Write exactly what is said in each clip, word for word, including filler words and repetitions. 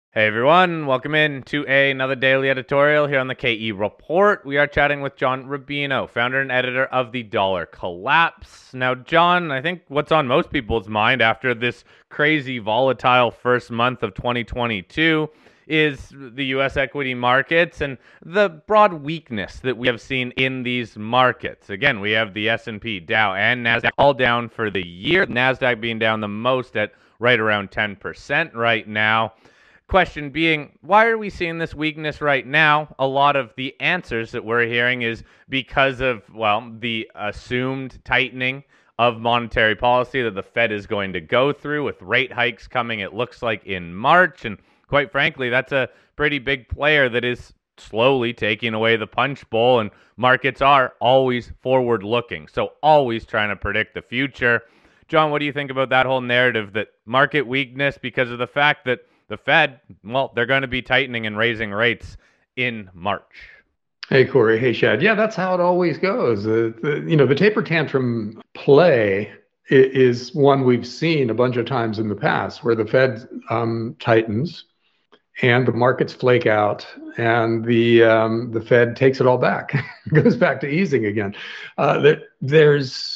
Hey everyone, welcome in to a, another daily editorial here on the K E Report. We are chatting with John Rubino, founder and editor of The Dollar Collapse. Now, John, I think what's on most people's mind after this crazy volatile first month of twenty twenty-two is the U S equity markets and the broad weakness that we have seen in these markets. Again, we have the S and P, Dow, and Nasdaq all down for the year. Nasdaq being down the most at right around ten percent right now. Question being, why are we seeing this weakness right now? A lot of the answers that we're hearing is because of, well, the assumed tightening of monetary policy that the Fed is going to go through with rate hikes coming, it looks like, in March. And quite frankly, that's a pretty big player that is slowly taking away the punch bowl, and markets are always forward looking, so always trying to predict the future. John, what do you think about that whole narrative that market weakness because of the fact that the Fed, well, they're going to be tightening and raising rates in March? Hey, Corey. Hey, Shad. Yeah, that's how it always goes. Uh, the, you know, the taper tantrum play is one we've seen a bunch of times in the past where the Fed um, tightens and the markets flake out and the um, the Fed takes it all back, goes back to easing again. Uh, there, there's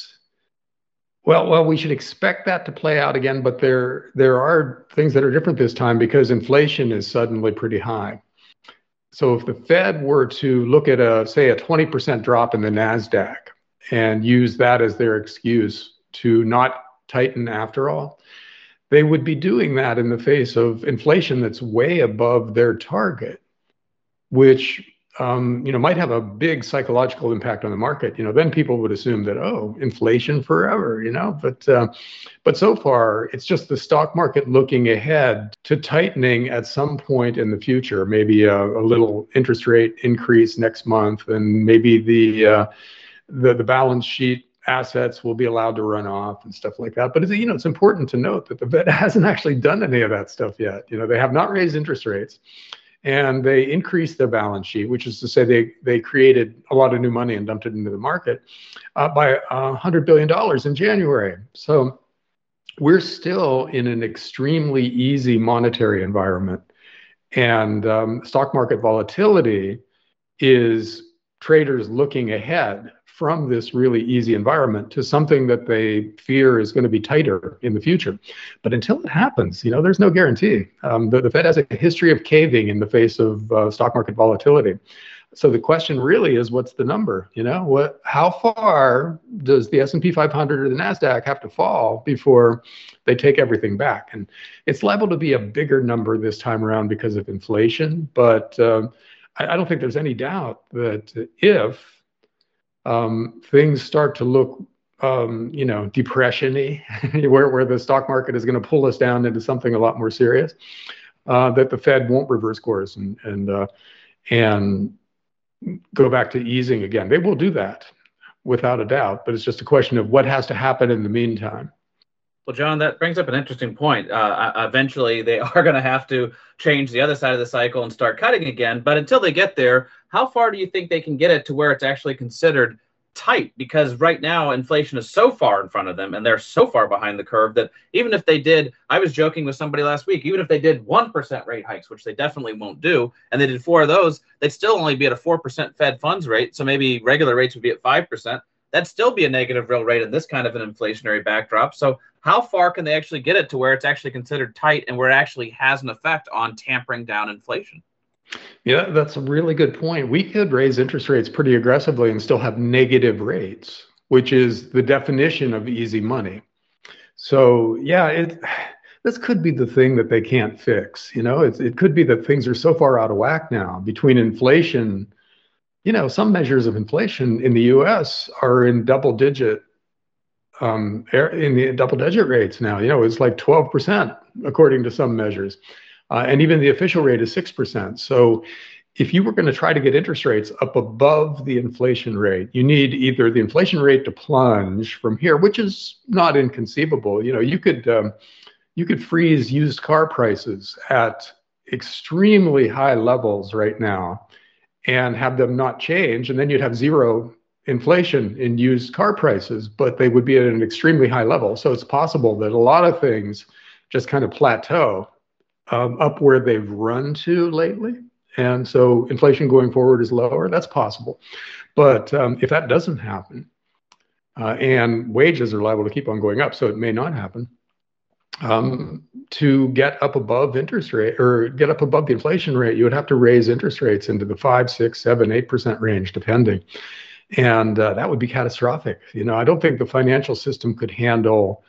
well, well, we should expect that to play out again, but there there are things that are different this time because inflation is suddenly pretty high. So if the Fed were to look at a, say, a twenty percent drop in the NASDAQ and use that as their excuse to not tighten after all, they would be doing that in the face of inflation that's way above their target, which um, you know, might have a big psychological impact on the market. You know, then people would assume that, oh, inflation forever, you know, but uh, but so far it's just the stock market looking ahead to tightening at some point in the future, maybe a, a little interest rate increase next month, and maybe the uh, the the balance sheet assets will be allowed to run off and stuff like that. But it's, you know, it's important to note that the Fed hasn't actually done any of that stuff yet. You know, they have not raised interest rates. And they increased their balance sheet, which is to say they, they created a lot of new money and dumped it into the market uh, by one hundred billion dollars in January. So we're still in an extremely easy monetary environment. And um, stock market volatility is traders looking ahead from this really easy environment to something that they fear is going to be tighter in the future. But until it happens, you know, there's no guarantee. Um, the, the Fed has a history of caving in the face of uh, stock market volatility. So the question really is, what's the number? You know, what? How far does the S and P five hundred or the NASDAQ have to fall before they take everything back? And it's liable to be a bigger number this time around because of inflation. But um, I, I don't think there's any doubt that if um, things start to look, um, you know, depression-y, where, where the stock market is going to pull us down into something a lot more serious, uh, that the Fed won't reverse course and and uh, and go back to easing again. They will do that without a doubt, but it's just a question of what has to happen in the meantime. Well, John, that brings up an interesting point. Uh, eventually, they are going to have to change the other side of the cycle and start cutting again. But until they get there, how far do you think they can get it to where it's actually considered tight? Because right now, inflation is so far in front of them and they're so far behind the curve that even if they did, I was joking with somebody last week, even if they did one percent rate hikes, which they definitely won't do, and they did four of those, they'd still only be at a four percent Fed funds rate. So maybe regular rates would be at five percent. That'd still be a negative real rate in this kind of an inflationary backdrop. So how far can they actually get it to where it's actually considered tight and where it actually has an effect on tampering down inflation? Yeah, that's a really good point. We could raise interest rates pretty aggressively and still have negative rates, which is the definition of easy money. So yeah, it this could be the thing that they can't fix. You know, it, it could be that things are so far out of whack now between inflation. You know, some measures of inflation in the U S are in double digit, um, in the double digit rates now. You know, it's like twelve percent according to some measures. Uh, and even the official rate is six percent. So if you were going to try to get interest rates up above the inflation rate, you need either the inflation rate to plunge from here, which is not inconceivable. You know, you could, um, you could freeze used car prices at extremely high levels right now and have them not change, and then you'd have zero inflation in used car prices, but they would be at an extremely high level. So it's possible that a lot of things just kind of plateau um, up where they've run to lately. And so inflation going forward is lower. That's possible. But um, if that doesn't happen, uh, and wages are liable to keep on going up, so it may not happen, um, to get up above interest rate or get up above the inflation rate, you would have to raise interest rates into the five, six, seven, eight percent range, depending. And uh, that would be catastrophic. You know, I don't think the financial system could handle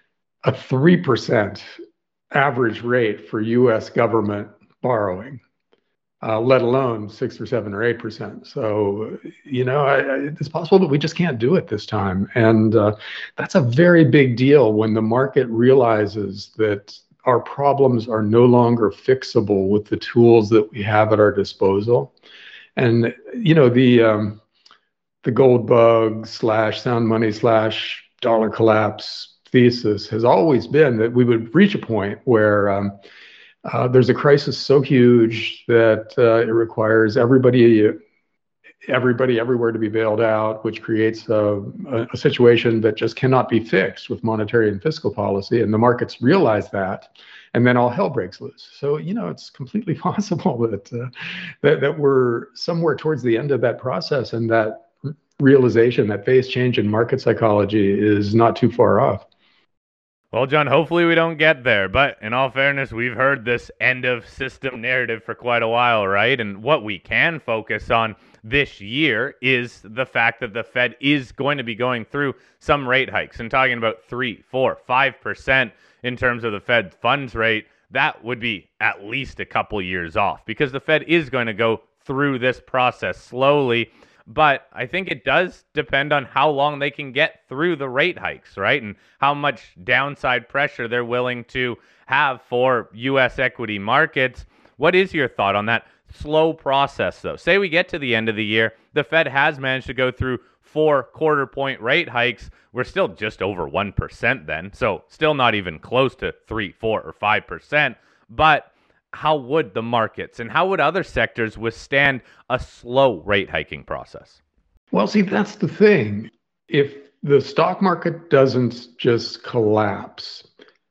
a three percent average rate for U S government borrowing, uh, let alone six or seven or eight percent. So, you know, I, I, it's possible, but we just can't do it this time. And uh, that's a very big deal when the market realizes that our problems are no longer fixable with the tools that we have at our disposal. And, you know, the um, the gold bug slash sound money slash dollar collapse thesis has always been that we would reach a point where um, uh, there's a crisis so huge that uh, it requires everybody, everybody everywhere to be bailed out, which creates a, a situation that just cannot be fixed with monetary and fiscal policy. And the markets realize that, and then all hell breaks loose. So, you know, it's completely possible that uh, that, that we're somewhere towards the end of that process, and that realization, that phase change in market psychology, is not too far off. Well, John, hopefully we don't get there, but in all fairness, we've heard this end of system narrative for quite a while, right? And what we can focus on this year is the fact that the Fed is going to be going through some rate hikes, and talking about three, four, five percent in terms of the Fed funds rate. That would be at least a couple years off, because the Fed is going to go through this process slowly. But I think it does depend on how long they can get through the rate hikes, right? And how much downside pressure they're willing to have for U S equity markets. What is your thought on that slow process, though? Say we get to the end of the year, the Fed has managed to go through four quarter point rate hikes. We're still just over one percent then, so still not even close to three, four, or five percent. But how would the markets and how would other sectors withstand a slow rate hiking process? Well, see, that's the thing. If the stock market doesn't just collapse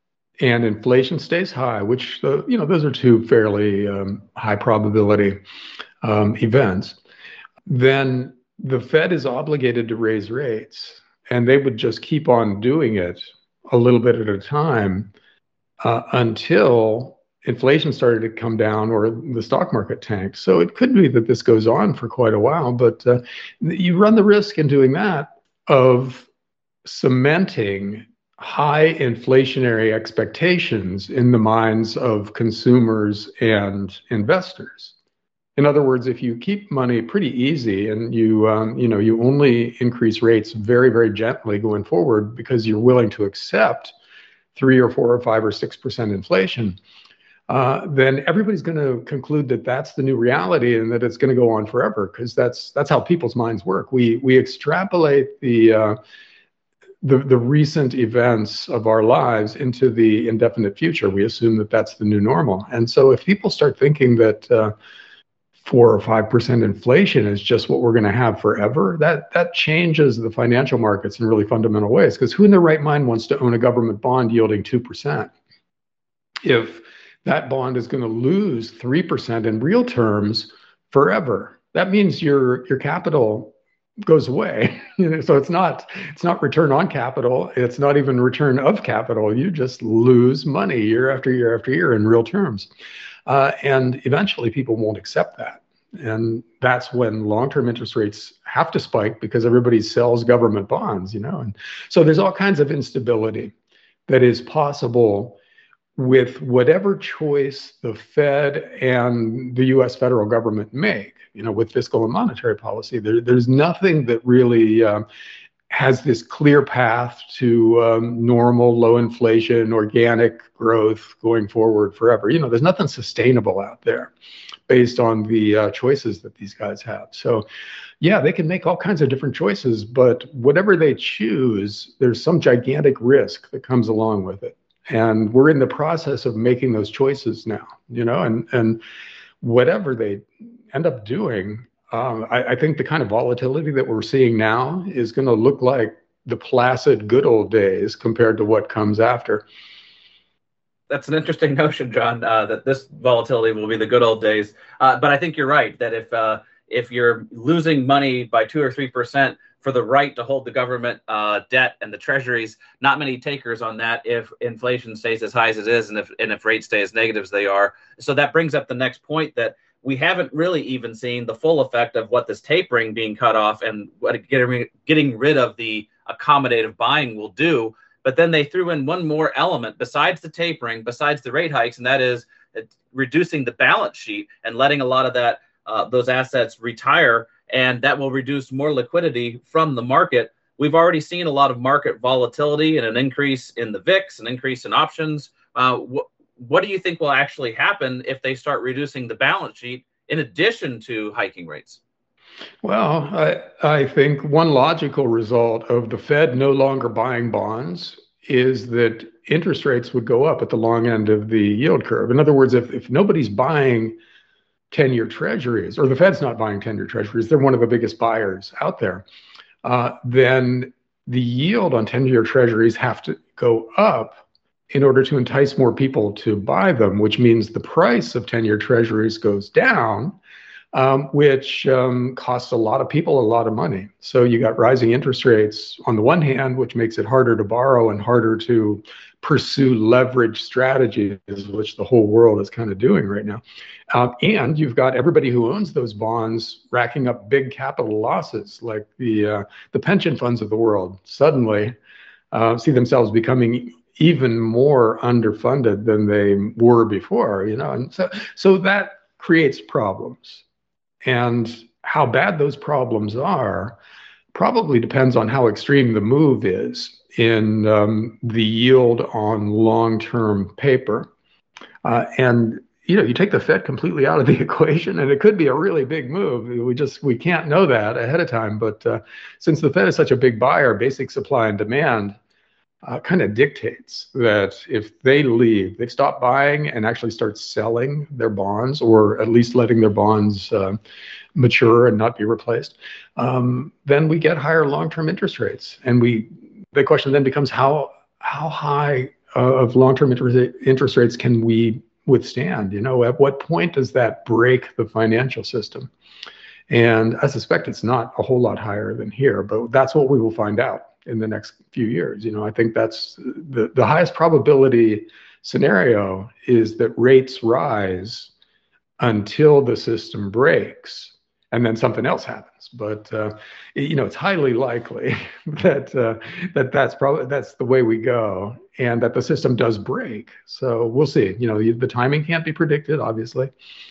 and inflation stays high, which, uh, you know, those are two fairly um, high probability um, events, then the Fed is obligated to raise rates, and they would just keep on doing it a little bit at a time uh, until inflation started to come down or the stock market tanked. So it could be that this goes on for quite a while, but uh, you run the risk in doing that of cementing high inflationary expectations in the minds of consumers and investors. In other words, if you keep money pretty easy and you um, you know you only increase rates very, very gently going forward because you're willing to accept three or four or five or six percent inflation, Uh, then everybody's going to conclude that that's the new reality and that it's going to go on forever, because that's that's how people's minds work. We we extrapolate the uh, the the recent events of our lives into the indefinite future. We assume that that's the new normal, and so if people start thinking that uh, four or five percent inflation is just what we're going to have forever, that that changes the financial markets in really fundamental ways. Because who in their right mind wants to own a government bond yielding two percent if that bond is going to lose three percent in real terms forever? That means your your capital goes away. So it's not it's not return on capital. It's not even return of capital. You just lose money year after year after year in real terms. Uh, and eventually people won't accept that. And that's when long-term interest rates have to spike, because everybody sells government bonds, you know. And so there's all kinds of instability that is possible with whatever choice the Fed and the U S federal government make, you know, with fiscal and monetary policy. There, there's nothing that really um, has this clear path to um, normal, low inflation, organic growth going forward forever. You know, there's nothing sustainable out there based on the uh, choices that these guys have. So, yeah, they can make all kinds of different choices, but whatever they choose, there's some gigantic risk that comes along with it. And we're in the process of making those choices now, you know, and, and whatever they end up doing, um, I, I think the kind of volatility that we're seeing now is going to look like the placid good old days compared to what comes after. that's an interesting notion, John, uh, that this volatility will be the good old days. Uh, but I think you're right that if uh, if you're losing money by two or three percent for the right to hold the government uh, debt and the treasuries, not many takers on that if inflation stays as high as it is and if and if rates stay as negative as they are. So that brings up the next point that we haven't really even seen the full effect of what this tapering being cut off and what getting, getting rid of the accommodative buying will do. But then they threw in one more element besides the tapering, besides the rate hikes, and that is reducing the balance sheet and letting a lot of that uh, those assets retire, and that will reduce more liquidity from the market. We've already seen a lot of market volatility and an increase in the V I X, an increase in options. Uh, wh- what do you think will actually happen if they start reducing the balance sheet in addition to hiking rates? Well, I, I think one logical result of the Fed no longer buying bonds is that interest rates would go up at the long end of the yield curve. In other words, if, if nobody's buying ten-year treasuries, or the Fed's not buying ten-year treasuries, they're one of the biggest buyers out there, uh, then the yield on ten-year treasuries have to go up in order to entice more people to buy them, which means the price of ten-year treasuries goes down, um, which um, costs a lot of people a lot of money. So you got rising interest rates on the one hand, which makes it harder to borrow and harder to pursue leverage strategies, which the whole world is kind of doing right now. Um, and you've got everybody who owns those bonds racking up big capital losses, like the uh, the pension funds of the world suddenly uh, see themselves becoming even more underfunded than they were before. You know, and so so that creates problems. And how bad those problems are probably depends on how extreme the move is in um, the yield on long-term paper. Uh, and, you know, you take the Fed completely out of the equation and it could be a really big move. We just, we can't know that ahead of time. But uh, since the Fed is such a big buyer, basic supply and demand uh, kind of dictates that if they leave, they stop buying and actually start selling their bonds, or at least letting their bonds uh, mature and not be replaced, um, then we get higher long-term interest rates. And we, the question then becomes how how high uh, of long-term interest interest rates can we withstand? You know, at what point does that break the financial system? And I suspect it's not a whole lot higher than here, but that's what we will find out in the next few years. You know, I think that's the, the highest probability scenario is that rates rise until the system breaks and then something else happens. But, uh, you know, it's highly likely that uh, that that's probably that's the way we go, and that the system does break. So we'll see. You know, the, the timing can't be predicted, obviously,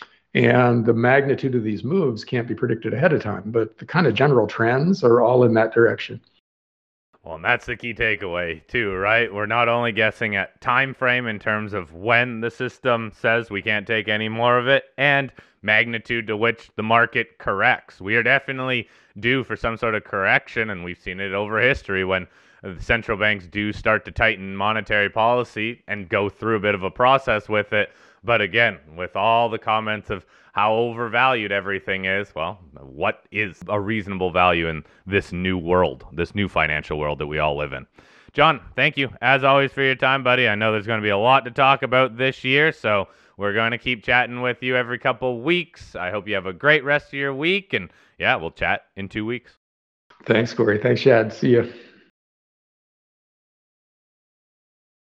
and the magnitude of these moves can't be predicted ahead of time. But the kind of general trends are all in that direction. Well, and that's the key takeaway too, right? We're not only guessing at time frame in terms of when the system says we can't take any more of it, and magnitude to which the market corrects. We are definitely due for some sort of correction, and we've seen it over history when the central banks do start to tighten monetary policy and go through a bit of a process with it. But again, with all the comments of how overvalued everything is, well, what is a reasonable value in this new world, this new financial world that we all live in? John, thank you, as always, for your time, buddy. I know there's going to be a lot to talk about this year, so we're going to keep chatting with you every couple weeks. I hope you have a great rest of your week, and yeah, we'll chat in two weeks. Thanks, Corey. Thanks, Shad. See you.